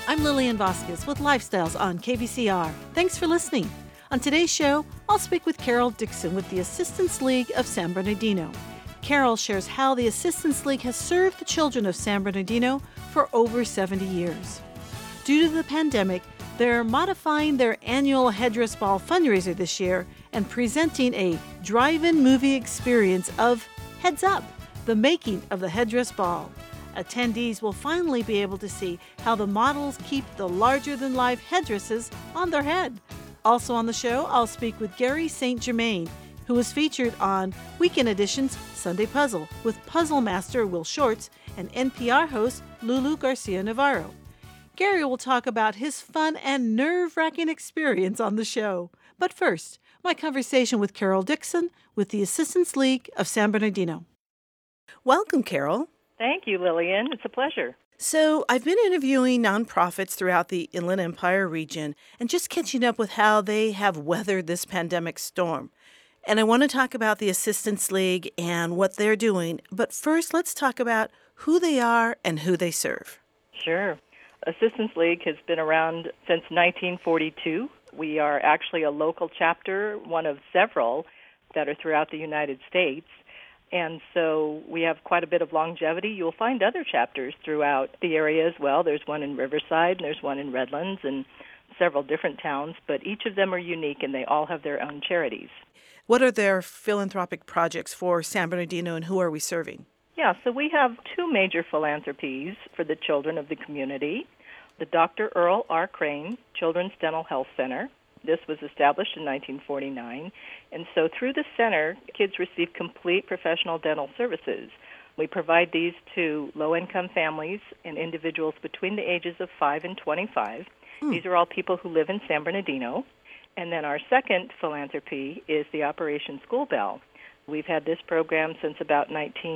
I'm Lillian Vasquez with Lifestyles on KVCR. Thanks for listening. On today's show, I'll speak with Carol Dixon with the Assistance League of San Bernardino. Carol shares how the Assistance League has served the children of San Bernardino for over 70 years. Due to the pandemic, they're modifying their annual Headdress Ball fundraiser this year and presenting a drive-in movie experience of Heads Up, the making of the Headdress Ball. Attendees will finally be able to see how the models keep the larger-than-life headdresses on their head. Also on the show, I'll speak with Gary St. Germain, who was featured on Weekend Edition's Sunday Puzzle with puzzle master Will Shorts and NPR host Lulu Garcia Navarro. Gary will talk about his fun and nerve-wracking experience on the show. But first, my conversation with Carol Dixon with the Assistance League of San Bernardino. Welcome, Carol. Thank you, Lillian. It's a pleasure. So I've been interviewing nonprofits throughout the Inland Empire region and just catching up with how they have weathered this pandemic storm. And I want to talk about the Assistance League and what they're doing. But first, let's talk about who they are and who they serve. Sure. Assistance League has been around since 1942. We are actually a local chapter, one of several that are throughout the United States. And so we have quite a bit of longevity. You'll find other chapters throughout the area as well. There's one in Riverside, and there's one in Redlands, and several different towns. But each of them are unique, and they all have their own charities. What are their philanthropic projects for San Bernardino, and who are we serving? Yeah, so we have two major philanthropies for the children of the community. The Dr. Earl R. Crane Children's Dental Health Center. This was established in 1949, and so through the center, kids receive complete professional dental services. We provide these to low-income families and individuals between the ages of 5 and 25. These are all people who live in San Bernardino. And then our second philanthropy is the Operation School Bell. We've had this program since about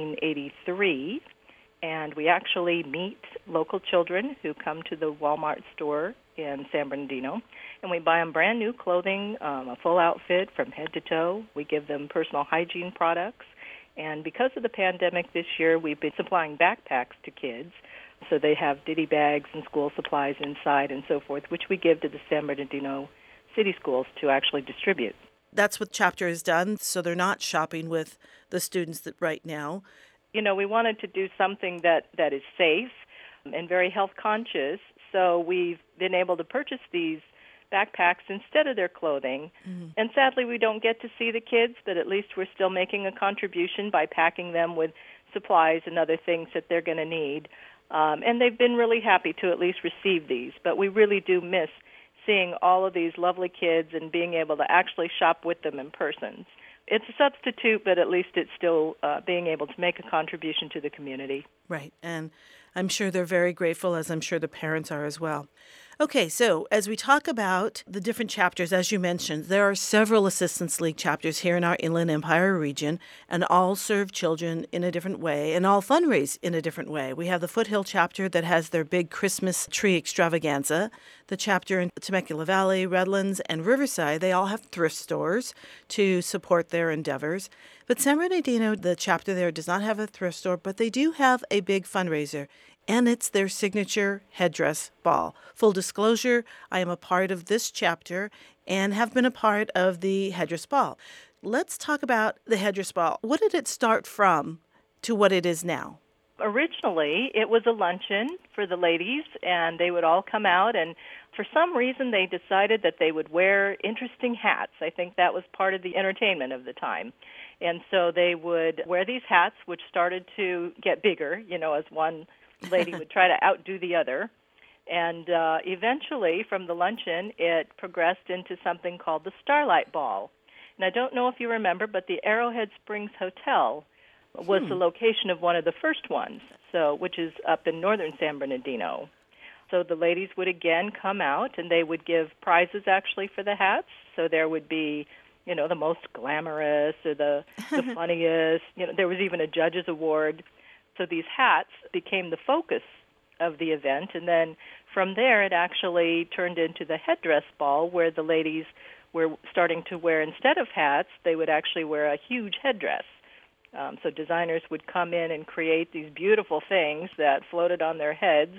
1983, and we actually meet local children who come to the Walmart store in San Bernardino, and we buy them brand new clothing, a full outfit from head to toe. We give them personal hygiene products, and because of the pandemic this year, we've been supplying backpacks to kids, so they have ditty bags and school supplies inside and so forth, which we give to the San Bernardino city schools to actually distribute. That's what Chapter has done, so they're not shopping with the students right now. You know, we wanted to do something that is safe and very health conscious, so we've been able to purchase these backpacks instead of their clothing. And sadly, we don't get to see the kids, but at least we're still making a contribution by packing them with supplies and other things that they're going to need. And they've been really happy to at least receive these, but we really do miss seeing all of these lovely kids and being able to actually shop with them in person. It's a substitute, but at least it's still being able to make a contribution to the community. Right, and I'm sure they're very grateful, as I'm sure the parents are as well. Okay, so as we talk about the different chapters, as you mentioned, there are several Assistance League chapters here in our Inland Empire region, and all serve children in a different way, and all fundraise in a different way. We have the Foothill chapter that has their big Christmas tree extravaganza. The chapter in Temecula Valley, Redlands, and Riverside, they all have thrift stores to support their endeavors. But San Bernardino, the chapter there, does not have a thrift store, but they do have a big fundraiser. And it's their signature Headdress Ball. Full disclosure, I am a part of this chapter and have been a part of the Headdress Ball. Let's talk about the Headdress Ball. What did it start from to what it is now? Originally, it was a luncheon for the ladies, and they would all come out, and for some reason they decided that they would wear interesting hats. I think that was part of the entertainment of the time. And so they would wear these hats, which started to get bigger, as one lady would try to outdo the other. And eventually, from the luncheon, it progressed into something called the Starlight Ball. And I don't know if you remember, but the Arrowhead Springs Hotel was the location of one of the first ones, which is up in northern San Bernardino. So the ladies would again come out, and they would give prizes actually for the hats. So there would be, the most glamorous or the funniest. There was even a judge's award. So these hats became the focus of the event, and then from there it actually turned into the Headdress Ball, where the ladies were starting to wear, instead of hats, they would actually wear a huge headdress. So designers would come in and create these beautiful things that floated on their heads,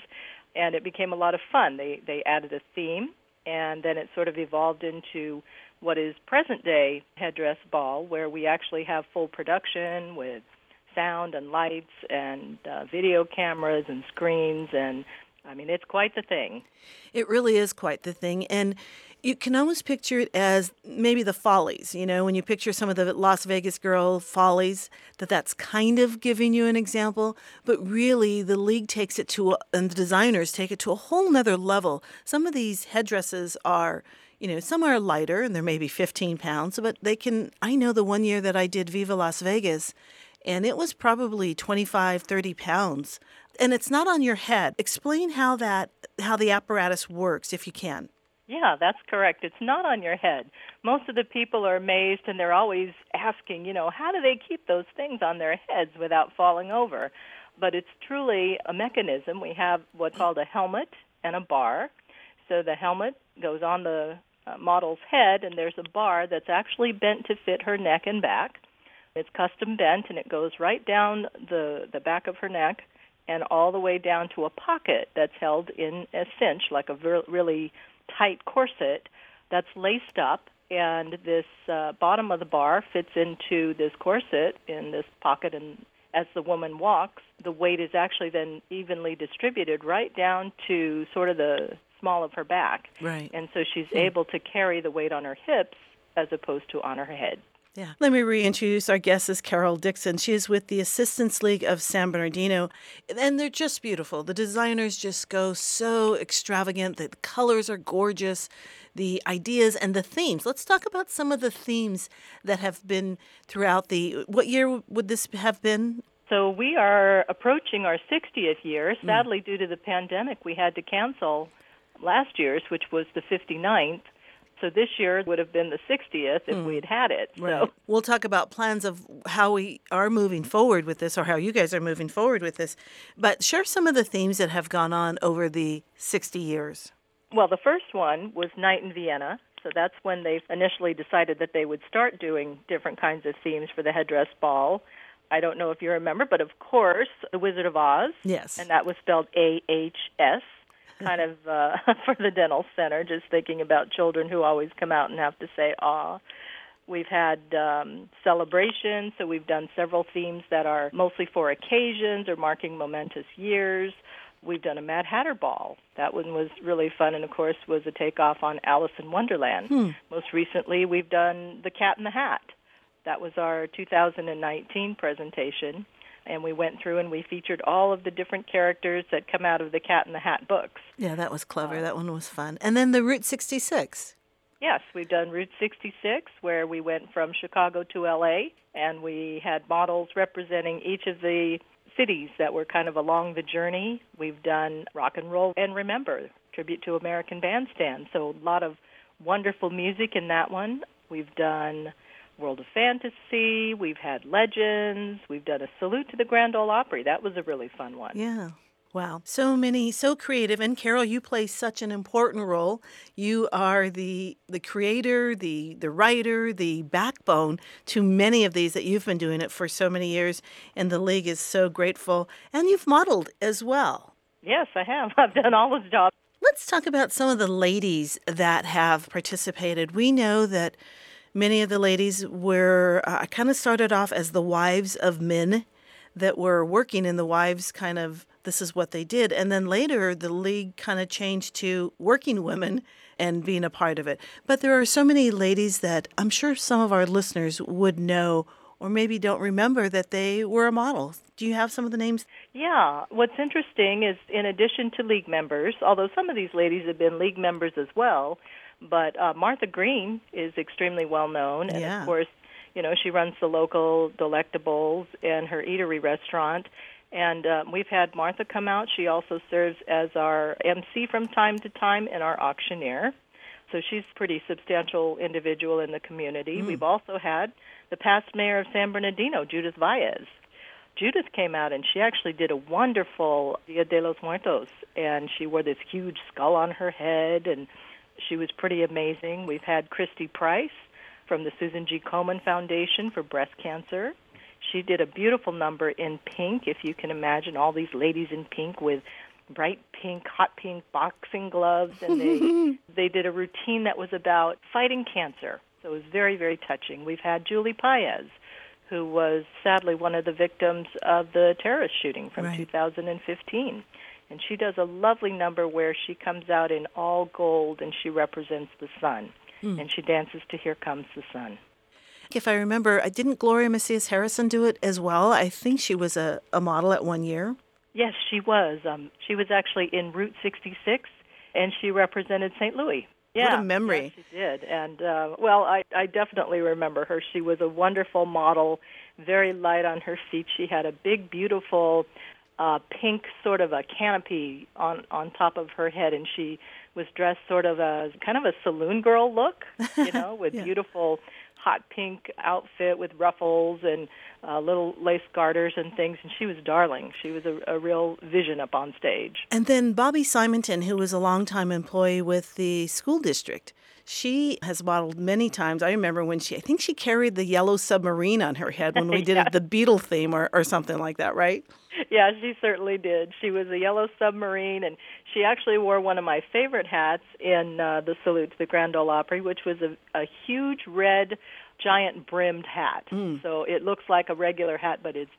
and it became a lot of fun. They added a theme, and then it sort of evolved into what is present-day headdress ball, where we actually have full production with sound and lights and video cameras and screens, and I mean, it's quite the thing. It really is quite the thing. And you can almost picture it as maybe the Follies, when you picture some of the Las Vegas girl Follies, that's kind of giving you an example. But really, the league takes it and the designers take it to a whole nother level. Some of these headdresses are, some are lighter and they're maybe 15 pounds, but I know the one year that I did Viva Las Vegas, and it was probably 25, 30 pounds. And it's not on your head. Explain how the apparatus works, if you can. Yeah, that's correct. It's not on your head. Most of the people are amazed, and they're always asking, how do they keep those things on their heads without falling over? But it's truly a mechanism. We have what's called a helmet and a bar. So the helmet goes on the model's head, and there's a bar that's actually bent to fit her neck and back. It's custom bent, and it goes right down the back of her neck and all the way down to a pocket that's held in a cinch, like a really tight corset that's laced up, and this bottom of the bar fits into this corset in this pocket, and as the woman walks, the weight is actually then evenly distributed right down to sort of the small of her back. Right. And so she's able to carry the weight on her hips as opposed to on her head. Yeah. Let me reintroduce our guest is Carol Dixon. She is with the Assistants League of San Bernardino, and they're just beautiful. The designers just go so extravagant. The colors are gorgeous, the ideas and the themes. Let's talk about some of the themes that have been throughout what year would this have been? So we are approaching our 60th year. Sadly, due to the pandemic, we had to cancel last year's, which was the 59th. So this year would have been the 60th if we'd had it. Right. So we'll talk about plans of how we are moving forward with this, or how you guys are moving forward with this. But share some of the themes that have gone on over the 60 years. Well, the first one was Night in Vienna. So that's when they initially decided that they would start doing different kinds of themes for the headdress ball. I don't know if you remember, but of course, The Wizard of Oz. Yes. And that was spelled AHS. Kind of for the dental center, just thinking about children who always come out and have to say, "aw." We've had celebrations, so we've done several themes that are mostly for occasions or marking momentous years. We've done a Mad Hatter Ball. That one was really fun, and of course was a takeoff on Alice in Wonderland. Most recently, we've done The Cat in the Hat. That was our 2019 presentation. And we went through and we featured all of the different characters that come out of the Cat in the Hat books. Yeah, that was clever. That one was fun. And then the Route 66. Yes, we've done Route 66, where we went from Chicago to L.A., and we had models representing each of the cities that were kind of along the journey. We've done Rock and Roll and Remember, tribute to American Bandstand. So a lot of wonderful music in that one. We've done World of Fantasy, we've had Legends, we've done a Salute to the Grand Ole Opry. That was a really fun one. Yeah. Wow. So many, so creative. And Carol, you play such an important role. You are the creator, the writer, the backbone to many of these that you've been doing it for so many years. And the League is so grateful. And you've modeled as well. Yes, I have. I've done all those jobs. Let's talk about some of the ladies that have participated. We know that many of the ladies were kind of started off as the wives of men that were working in the wives kind of, this is what they did. And then later the League kind of changed to working women and being a part of it. But there are so many ladies that I'm sure some of our listeners would know or maybe don't remember that they were a model. Do you have some of the names? Yeah. What's interesting is in addition to League members, although some of these ladies have been League members as well, but Martha Green is extremely well known, and of course, she runs the local Delectables and her eatery restaurant. And we've had Martha come out. She also serves as our MC from time to time and our auctioneer. So she's a pretty substantial individual in the community. We've also had the past mayor of San Bernardino, Judith Valles. Judith came out, and she actually did a wonderful Dia de los Muertos, and she wore this huge skull on her head, and she was pretty amazing. We've had Christy Price from the Susan G. Komen Foundation for Breast Cancer. She did a beautiful number in pink, if you can imagine, all these ladies in pink with bright pink, hot pink boxing gloves, and they did a routine that was about fighting cancer. So it was very, very touching. We've had Julie Paez, who was sadly one of the victims of the terrorist shooting from 2015. And she does a lovely number where she comes out in all gold and she represents the sun. And she dances to Here Comes the Sun. If I remember, didn't Gloria Macias Harrison do it as well? I think she was a model at one year. Yes, she was. She was actually in Route 66, and she represented St. Louis. Yeah, what a memory. Yes, she did. And, I definitely remember her. She was a wonderful model, very light on her feet. She had a big, beautiful pink sort of a canopy on top of her head, and she was dressed sort of a kind of a saloon girl look, with beautiful hot pink outfit with ruffles and little lace garters and things, and she was darling. She was a real vision up on stage. And then Bobby Simonton, who was a longtime employee with the school district, she has modeled many times. I remember when I think she carried the yellow submarine on her head when we did the Beatle theme or something like that, right? Yeah, she certainly did. She was a yellow submarine, and she actually wore one of my favorite hats in the salute to the Grand Ole Opry, which was a huge red giant brimmed hat. So it looks like a regular hat, but it's,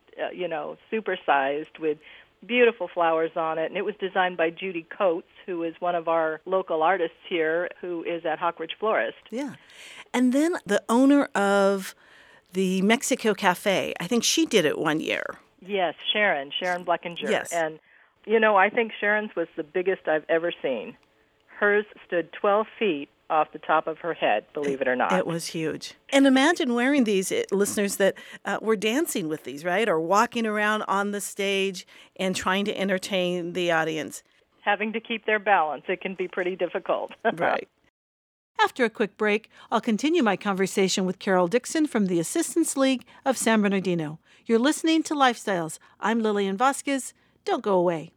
supersized with beautiful flowers on it. And it was designed by Judy Coates, who is one of our local artists here, who is at Hawkridge Florist. Yeah. And then the owner of the Mexico Cafe, I think she did it one year. Yes, Sharon Bleckinger. Yes. And, I think Sharon's was the biggest I've ever seen. Hers stood 12 feet off the top of her head, believe it or not. It was huge. And imagine wearing these, listeners, that were dancing with these, right? Or walking around on the stage and trying to entertain the audience. Having to keep their balance. It can be pretty difficult. Right. After a quick break, I'll continue my conversation with Carol Dixon from the Assistance League of San Bernardino. You're listening to Lifestyles. I'm Lillian Vasquez. Don't go away.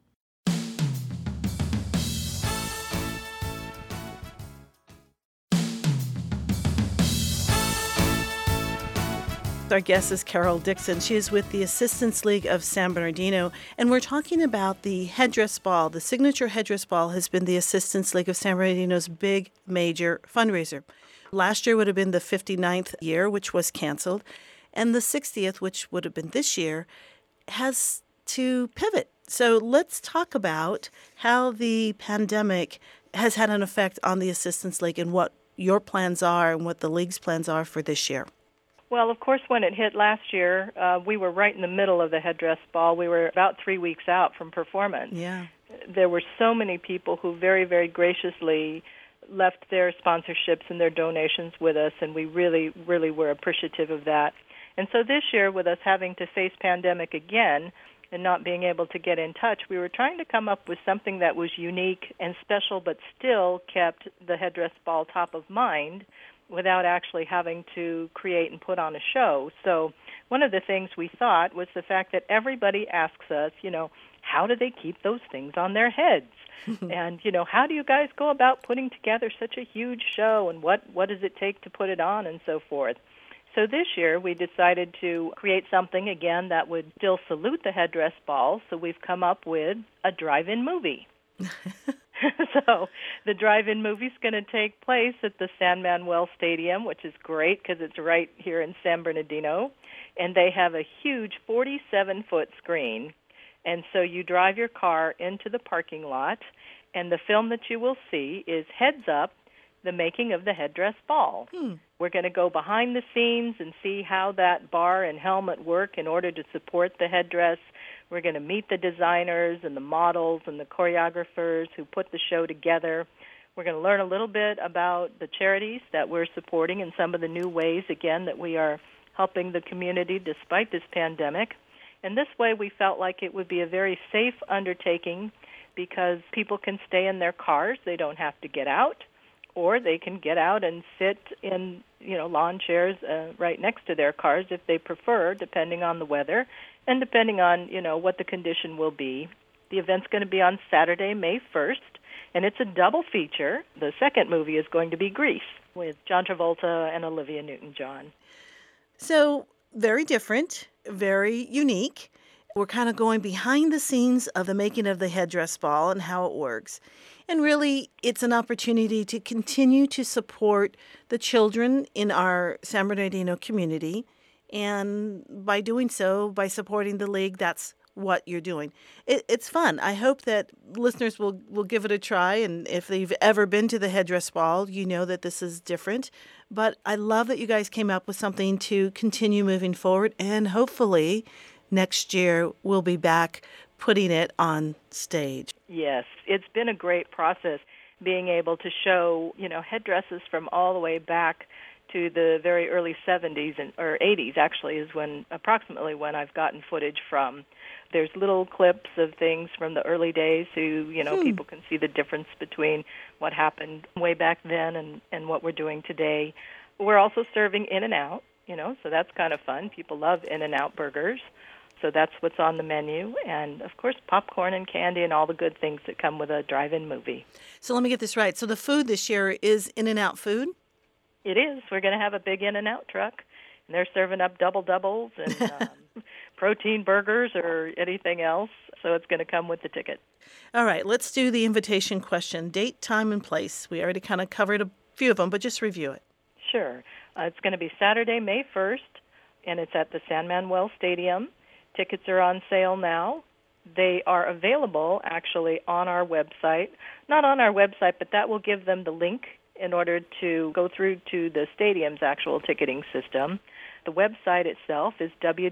Our guest is Carol Dixon. She is with the Assistance League of San Bernardino, and we're talking about the Headdress Ball. The Signature Headdress Ball has been the Assistance League of San Bernardino's big major fundraiser. Last year would have been the 59th year, which was canceled, and the 60th, which would have been this year, has to pivot. So let's talk about how the pandemic has had an effect on the Assistance League and what your plans are and what the League's plans are for this year. Well, of course, when it hit last year, we were right in the middle of the Headdress Ball. We were about 3 weeks out from performance. Yeah. There were so many people who very, very graciously left their sponsorships and their donations with us, and we really, really were appreciative of that. And so this year, with us having to face pandemic again and not being able to get in touch, we were trying to come up with something that was unique and special but still kept the Headdress Ball top of mind without actually having to create and put on a show. So one of the things we thought was the fact that everybody asks us, how do they keep those things on their heads? And, how do you guys go about putting together such a huge show, and what does it take to put it on, and so forth? So this year we decided to create something, again, that would still salute the Headdress Ball, so we've come up with a drive-in movie. So the drive-in movie is going to take place at the San Manuel Stadium, which is great because it's right here in San Bernardino. And they have a huge 47-foot screen. And so you drive your car into the parking lot, and the film that you will see is Heads Up, the making of the Headdress Ball. We're going to go behind the scenes and see how that bar and helmet work in order to support the headdress. We're going to meet the designers and the models and the choreographers who put the show together. We're going to learn a little bit about the charities that we're supporting and some of the new ways, again, that we are helping the community despite this pandemic. And this way we felt like it would be a very safe undertaking because people can stay in their cars. They don't have to get out. Or they can get out and sit in, lawn chairs right next to their cars if they prefer, depending on the weather and depending on, what the condition will be. The event's going to be on Saturday, May 1st, and it's a double feature. The second movie is going to be Grease with John Travolta and Olivia Newton-John. So very different, very unique. We're kind of going behind the scenes of the making of the headdress ball and how it works. And really, it's an opportunity to continue to support the children in our San Bernardino community. And by doing so, by supporting the league, that's what you're doing. It's fun. I hope that listeners will give it a try. And if they've ever been to the headdress ball, you know that this is different. But I love that you guys came up with something to continue moving forward. And hopefully next year we'll be back putting it on stage. Yes, it's been a great process being able to show, headdresses from all the way back to the very early 70s or 80s actually is approximately when I've gotten footage from. There's little clips of things from the early days people can see the difference between what happened way back then and what we're doing today. We're also serving In-N-Out, so that's kind of fun. People love In-N-Out burgers. So that's what's on the menu. And, of course, popcorn and candy and all the good things that come with a drive-in movie. So let me get this right. So the food this year is In-N-Out food? It is. We're going to have a big In-N-Out truck. And they're serving up double-doubles and protein burgers or anything else. So it's going to come with the ticket. All right. Let's do the invitation question. Date, time, and place. We already kind of covered a few of them, but just review it. Sure. It's going to be Saturday, May 1st, and it's at the San Manuel Stadium. Tickets are on sale now. They are available, actually, on our website. Not on our website, but that will give them the link in order to go through to the stadium's actual ticketing system. The website itself is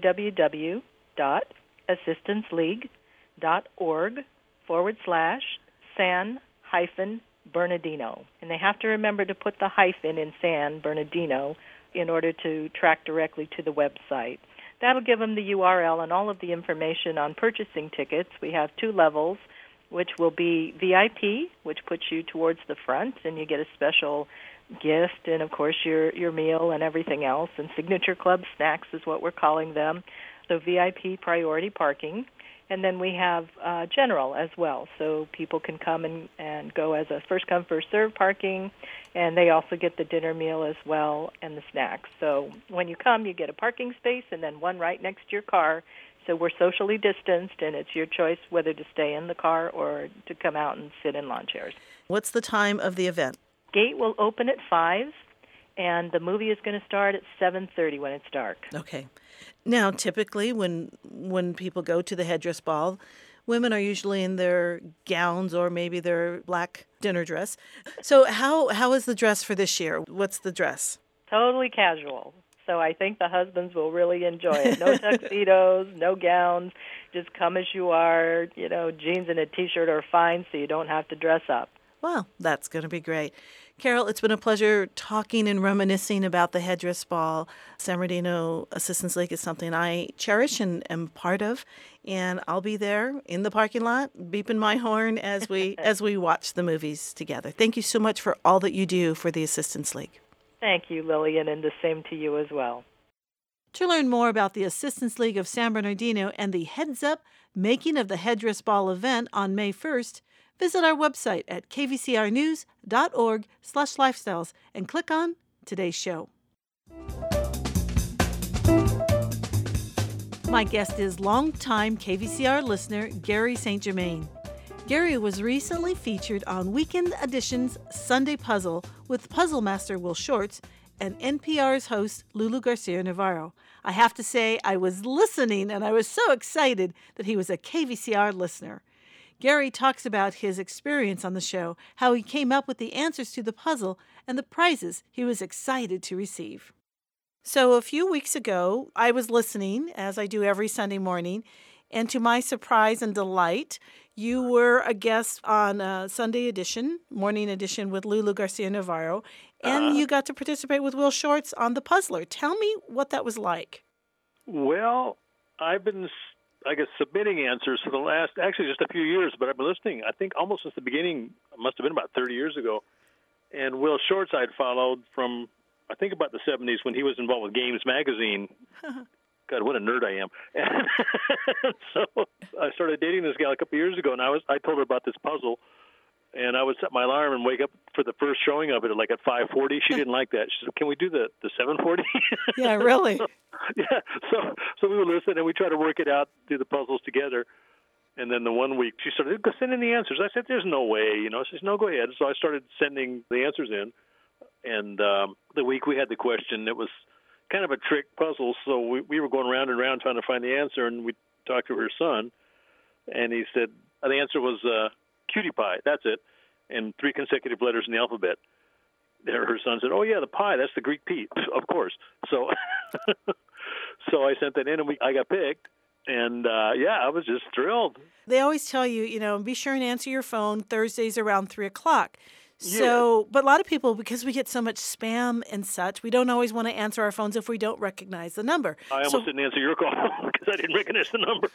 www.assistanceleague.org/San-Bernardino. And they have to remember to put the hyphen in San Bernardino in order to track directly to the website. That'll give them the URL and all of the information on purchasing tickets. We have 2 levels, which will be VIP, which puts you towards the front, and you get a special gift and, of course, your meal and everything else. And Signature Club snacks is what we're calling them. So VIP priority parking. And then we have general as well, so people can come and go as a first-come, first-served parking, and they also get the dinner meal as well and the snacks. So when you come, you get a parking space and then one right next to your car. So we're socially distanced, and it's your choice whether to stay in the car or to come out and sit in lawn chairs. What's the time of the event? Gate will open at 5, and the movie is going to start at 7:30 when it's dark. Okay. Now, typically, when people go to the headdress ball, women are usually in their gowns or maybe their black dinner dress. So how is the dress for this year? What's the dress? Totally casual. So I think the husbands will really enjoy it. No tuxedos, no gowns. Just come as you are. Jeans and a T-shirt are fine, so you don't have to dress up. Well, that's going to be great. Carol, it's been a pleasure talking and reminiscing about the headdress ball. San Bernardino Assistance League is something I cherish and am part of, and I'll be there in the parking lot beeping my horn as we watch the movies together. Thank you so much for all that you do for the Assistance League. Thank you, Lillian, and the same to you as well. To learn more about the Assistance League of San Bernardino and the Heads Up Making of the Headdress Ball event on May 1st, visit our website at kvcrnews.org/lifestyles and click on today's show. My guest is longtime KVCR listener Gary St. Germain. Gary was recently featured on Weekend Edition's Sunday Puzzle with Puzzle Master Will Shortz and NPR's host Lulu Garcia-Navarro. I have to say I was listening and I was so excited that he was a KVCR listener. Gary talks about his experience on the show, how he came up with the answers to the puzzle, and the prizes he was excited to receive. So a few weeks ago, I was listening, as I do every Sunday morning, and to my surprise and delight, you were a guest on Sunday edition, morning edition with Lulu Garcia-Navarro, and you got to participate with Will Shortz on The Puzzler. Tell me what that was like. Well, I've been submitting answers for the last, actually just a few years, but I've been listening, I think almost since the beginning. It must have been about 30 years ago. And Will Shortz I'd followed from, I think, about the 70s when he was involved with Games Magazine. God, what a nerd I am. And so I started dating this gal a couple years ago, and I told her about this puzzle, And I would set my alarm and wake up for the first showing of it at 5:40. She didn't like that. She said, "Can we do the 7:40?" Yeah, really? Yeah. So we would listen and we try to work it out, do the puzzles together. And then the one week she started sending the answers. I said, "There's no way." She says, "No, go ahead." So I started sending the answers in. And the week we had the question, it was kind of a trick puzzle. So we were going round and round trying to find the answer. And we talked to her son, and he said the answer was cutie pie. That's it. And 3 consecutive letters in the alphabet. Her son said, "Oh, yeah, the pie. That's the Greek P." Of course. So so I sent that in, and I got picked. And, I was just thrilled. They always tell you, be sure and answer your phone Thursdays around 3 o'clock. So, but a lot of people, because we get so much spam and such, we don't always want to answer our phones if we don't recognize the number. I almost didn't answer your call because I didn't recognize the number.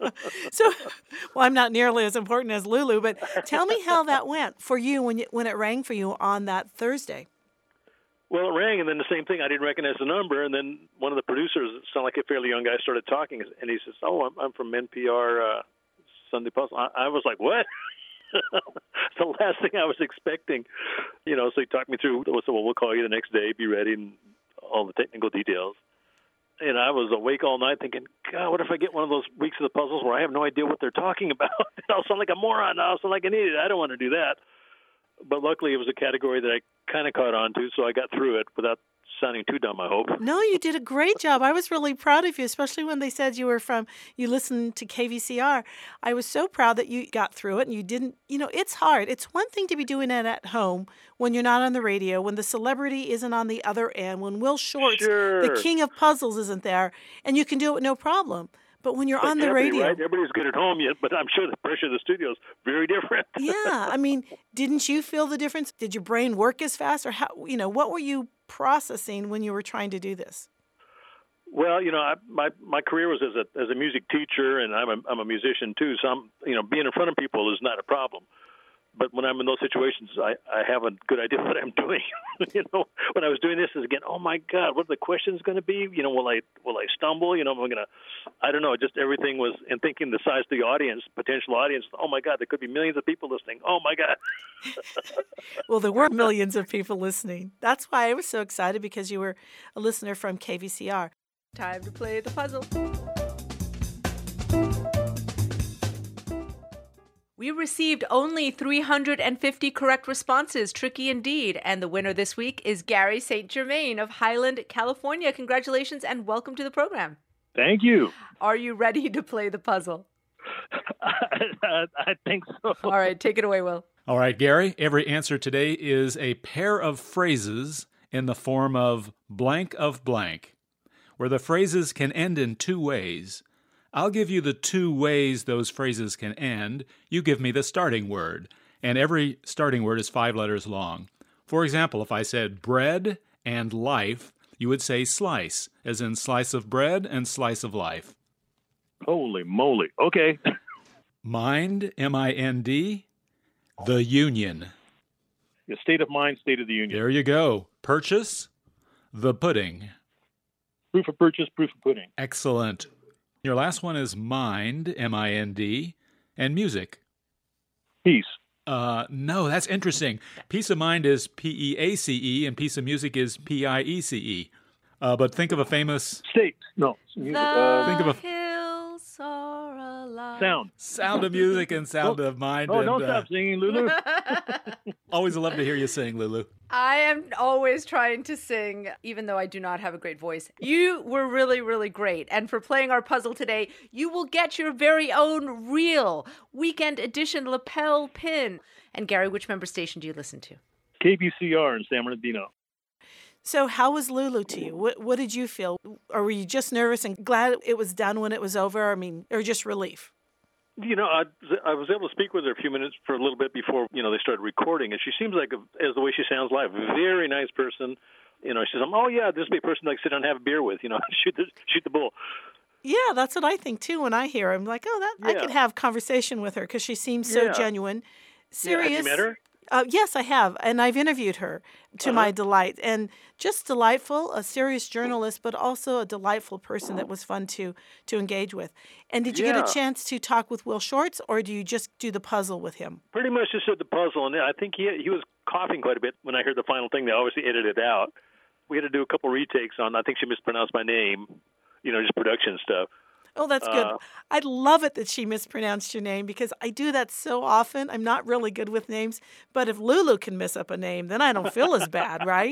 Well, I'm not nearly as important as Lulu, but tell me how that went for you when it rang for you on that Thursday. Well, it rang, and then the same thing. I didn't recognize the number, and then one of the producers, it sounded like a fairly young guy, started talking, and he says, "Oh, I'm from NPR Sunday Puzzle." I was like, "What?" It's the last thing I was expecting. So he talked me through. So we'll call you the next day. Be ready, and all the technical details. And I was awake all night thinking, God, what if I get one of those weeks of the puzzles where I have no idea what they're talking about? I'll sound like a moron. I'll sound like an idiot. I don't want to do that. But luckily, it was a category that I kind of caught on to, so I got through it without sounding too dumb, I hope. No, you did a great job. I was really proud of you, especially when they said you listened to KVCR. I was so proud that you got through it and you didn't, it's hard. It's one thing to be doing it at home when you're not on the radio, when the celebrity isn't on the other end, when Will Shortz, the king of puzzles, isn't there, and you can do it with no problem. But when you're on the radio... Right? Everybody's good at home yet, but I'm sure the pressure of the studio is very different. Yeah. Didn't you feel the difference? Did your brain work as fast? Or what were you processing when you were trying to do this? Well, my career was as a music teacher, and I'm a musician too. So being in front of people is not a problem. But when I'm in those situations, I have a good idea what I'm doing. When I was doing this, is again, oh my God, what are the questions going to be? Will I stumble? Am I going to? I don't know. Just everything was, and thinking the size of the audience, potential audience. Oh my God, there could be millions of people listening. Oh my God. Well, there were millions of people listening. That's why I was so excited, because you were a listener from KVCR. Time to play the puzzle. We received only 350 correct responses. Tricky indeed. And the winner this week is Gary St. Germain of Highland, California. Congratulations and welcome to the program. Thank you. Are you ready to play the puzzle? I think so. All right, take it away, Will. All right, Gary, every answer today is a pair of phrases in the form of blank, where the phrases can end in 2 ways. I'll give you the 2 ways those phrases can end. You give me the starting word. And every starting word is 5 letters long. For example, if I said bread and life, you would say slice, as in slice of bread and slice of life. Holy moly. Okay. Mind, M-I-N-D, the union. The state of mind, state of the union. There you go. Purchase, the pudding. Proof of purchase, proof of pudding. Excellent. Your last one is mind, M-I-N-D, and music. Peace. No, that's interesting. Peace of mind is P-E-A-C-E, and piece of music is P-I-E-C-E. But think of a famous... State. No. Music. Think of a... hills are alive. Sound. Sound of music and sound of mind. Oh, and, don't stop singing, Lulu. Always love to hear you sing, Lulu. I am always trying to sing, even though I do not have a great voice. You were really, really great. And for playing our puzzle today, you will get your very own real weekend edition lapel pin. And Gary, which member station do you listen to? KVCR in San Bernardino. So how was Lulu to you? What did you feel? Or were you just nervous and glad it was done when it was over? Or just relief? I was able to speak with her a few minutes for a little bit before, they started recording. And she seems like, as the way she sounds live, very nice person. She says, oh, yeah, this would be a person I'd sit down and have a beer with, shoot the bull. Yeah, that's what I think, too, when I hear her. I'm like, I could have conversation with her because she seems so genuine. Serious. Yeah, have you met her? Yes, I have, and I've interviewed her to my delight, and just delightful, a serious journalist, but also a delightful person that was fun to engage with. And did you get a chance to talk with Will Shortz, or do you just do the puzzle with him? Pretty much just did the puzzle, and I think he was coughing quite a bit when I heard the final thing. They obviously edited it out. We had to do a couple retakes on, I think she mispronounced my name, just production stuff. Oh, that's good. I love it that she mispronounced your name because I do that so often. I'm not really good with names, but if Lulu can mess up a name, then I don't feel as bad, right?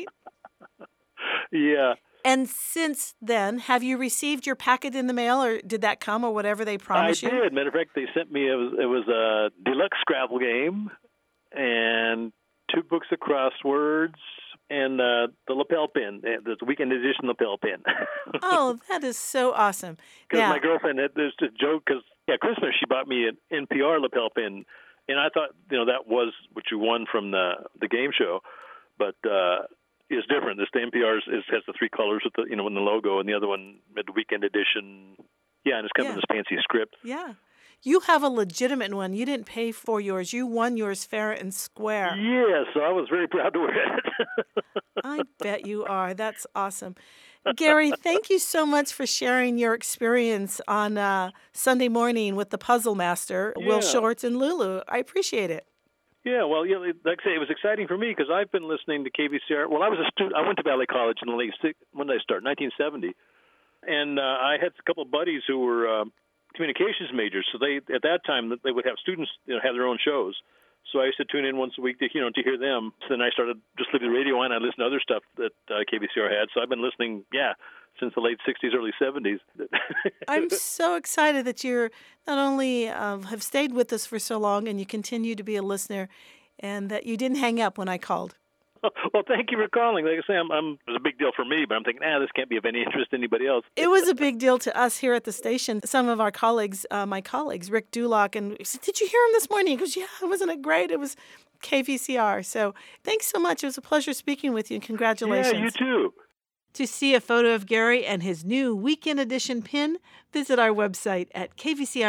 Yeah. And since then, have you received your packet in the mail, or did that come, or whatever they promised you? I did. Matter of fact, they sent me, it was a deluxe Scrabble game and 2 books of crosswords, and the lapel pin, the weekend edition lapel pin. Oh, that is so awesome. Because my girlfriend, there's a joke, because, Christmas, she bought me an NPR lapel pin, and I thought, that was what you won from the game show, but it's different. This NPR has the 3 colors with the, in the logo, and the other one, the weekend edition, and it's kind of this fancy script. Yeah. You have a legitimate one. You didn't pay for yours. You won yours fair and square. Yeah, so I was very proud to wear it. I bet you are. That's awesome. Gary, thank you so much for sharing your experience on Sunday morning with the Puzzle Master, Will Shortz and Lulu. I appreciate it. Yeah, well, like I say, it was exciting for me because I've been listening to KVCR. Well, I was a student. I went to Valley College in the late, when did I start? 1970. And I had a couple of buddies who were communications majors, so they at that time they would have students have their own shows. So I used to tune in once a week to to hear them. So then I started just leaving the radio on. I listened to other stuff that KVCR had. So I've been listening, since the late 60s, early 70s. I'm so excited that you're not only have stayed with us for so long and you continue to be a listener, and that you didn't hang up when I called. Well, thank you for calling. Like I say, it was a big deal for me, but I'm thinking, this can't be of any interest to anybody else. It was a big deal to us here at the station. Some of our colleagues, my colleagues, Rick Dulock, and said, "Did you hear him this morning?" He goes, "Yeah, wasn't it great? It was KVCR." So thanks so much. It was a pleasure speaking with you, and congratulations. Yeah, you too. To see a photo of Gary and his new Weekend Edition pin, visit our website at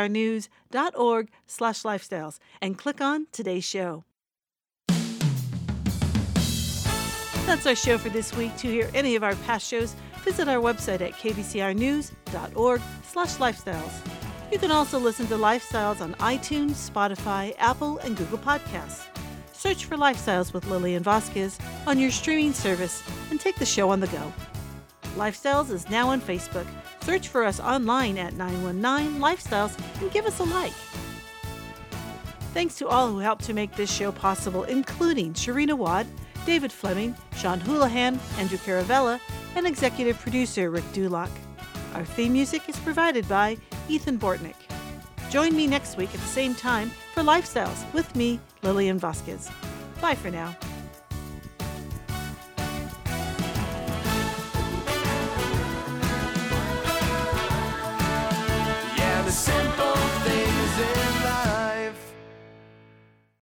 kvcrnews.org/lifestyles and click on today's show. That's our show for this week. To hear any of our past shows, visit our website at kvcrnews.org/lifestyles. You can also listen to Lifestyles on iTunes, Spotify, Apple, and Google Podcasts. Search for Lifestyles with Lillian Vasquez on your streaming service and take the show on the go. Lifestyles is now on Facebook. Search for us online at 919 Lifestyles and give us a like. Thanks to all who helped to make this show possible, including Sharina Wad, David Fleming, Sean Houlihan, Andrew Caravella, and executive producer Rick Dulock. Our theme music is provided by Ethan Bortnick. Join me next week at the same time for Lifestyles with me, Lillian Vasquez. Bye for now.